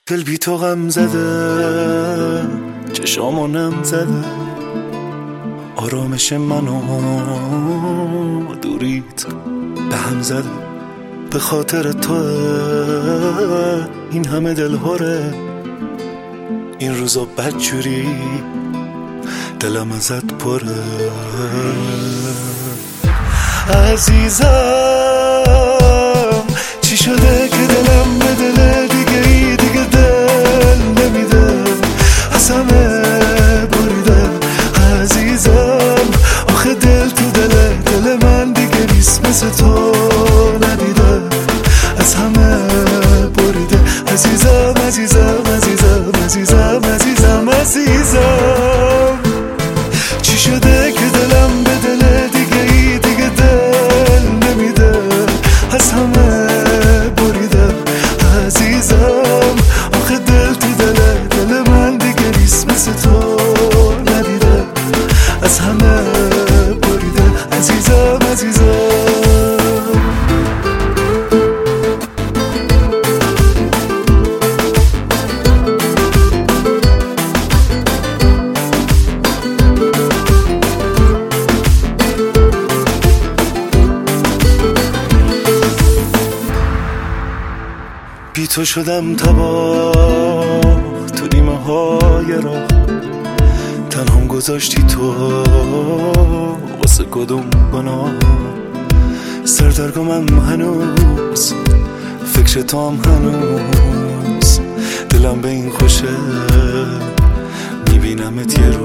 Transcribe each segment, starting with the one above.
دل بی تو غم زده، چشامو نم زده، آرامش منو دوریت به هم زده. به خاطر تو این همه دلهوره، این روزا بدجوری دلم ازت پره. عزیزم چی شده که دلم به دل دیگه ای دیگه دل نمیده، از همه بریده. عزیزم آخه دل تو دل من دیگه نیست، مثل تو ندیده، از همه بریده. عزیزم عزیزم عزیزم عزیزم عزیزم عزیزم چی شده که دلم به دل دیگه ای دیگه دل نمیده، از همه بریده. عزیزم آخه دل تو دل من دیگه نیست، مثل تو ندیده، از همه بریده. عزیزم عزیزم بی تو شدم تباه تو نیمه های راه، تنهام گذاشتی تو واسه کدوم گناه. سردرگمم هنوز فکر تو هم هنوز، دلم به این خوشه میبینمت یه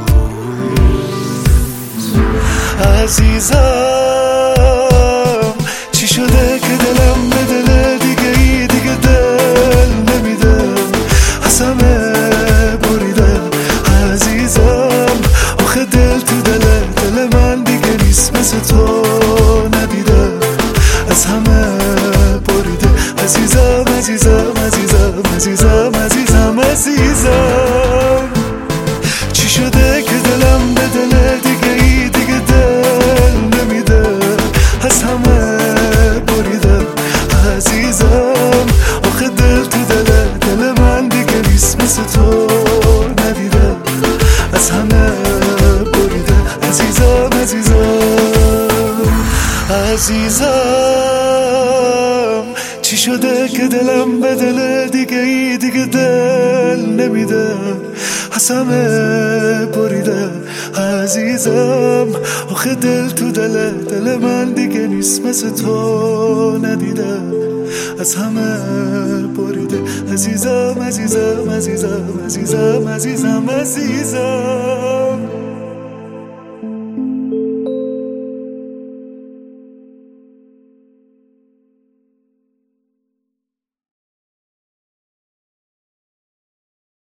روز. عزیزم چی شده که دلم به دل دیگه ای دیگه دل نمیده، از همه بریده. عزیزم آخه دل تو دل من دیگه نیست، مثل تو ندیده، از همه بریده. عزیزم عزیزم عزیزم عزیزم عزیزم عزیزم چی شده که دلم به دل دیگه ای دیگه دل نمیده، از همه بریده. عزیزم آخه دل تو دل من دیگه نیست، مثل تو ندیده، از همه بریده. عزیزم عزیزم عزیزم چی شده که دلم به دل دیگه ای دیگه دل نمیده، از همه بریده. عزیزم آخه دل تو دل من دیگه نیست، مثل تو ندیده، از همه بریده. عزیزم عزیزم عزیزم عزیزم عزیزم عزیزم